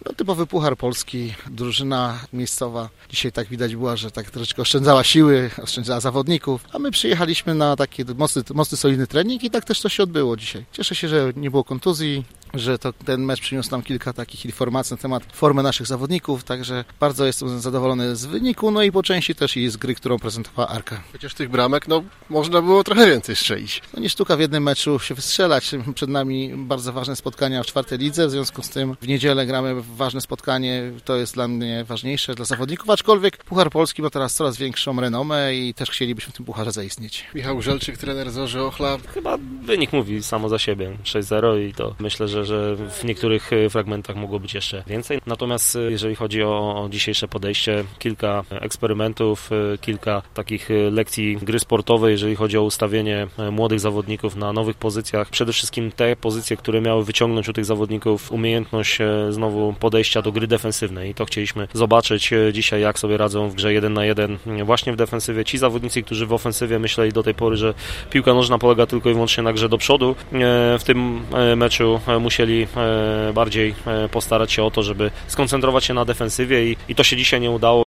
No, typowy Puchar Polski, drużyna miejscowa. Dzisiaj tak widać była, że tak troszeczkę oszczędzała siły, oszczędzała zawodników, a my przyjechaliśmy na taki mocny, solidny trening i tak też to się odbyło dzisiaj. Cieszę się, że nie było kontuzji, że ten mecz przyniósł nam kilka takich informacji na temat formy naszych zawodników, także bardzo jestem zadowolony z wyniku, no i po części też i z gry, którą prezentowała Arka. Chociaż tych bramek, można było trochę więcej strzelić. No nie sztuka w jednym meczu się wystrzelać. Przed nami bardzo ważne spotkania w 4. lidze, w związku z tym w niedzielę gramy ważne spotkanie, to jest dla mnie ważniejsze, dla zawodników, aczkolwiek Puchar Polski ma teraz coraz większą renomę i też chcielibyśmy w tym pucharze zaistnieć. Michał Żelczyk, trener Zorzy Ochla. Chyba wynik mówi samo za siebie, 6-0 i to myślę, że w niektórych fragmentach mogło być jeszcze więcej. Natomiast jeżeli chodzi o dzisiejsze podejście, kilka eksperymentów, kilka takich lekcji gry sportowej, jeżeli chodzi o ustawienie młodych zawodników na nowych pozycjach. Przede wszystkim te pozycje, które miały wyciągnąć u tych zawodników umiejętność znowu podejścia do gry defensywnej. I to chcieliśmy zobaczyć dzisiaj, jak sobie radzą w grze 1 na 1 właśnie w defensywie. Ci zawodnicy, którzy w ofensywie myśleli do tej pory, że piłka nożna polega tylko i wyłącznie na grze do przodu, w tym meczu musieli bardziej postarać się o to, żeby skoncentrować się na defensywie i to się dzisiaj nie udało.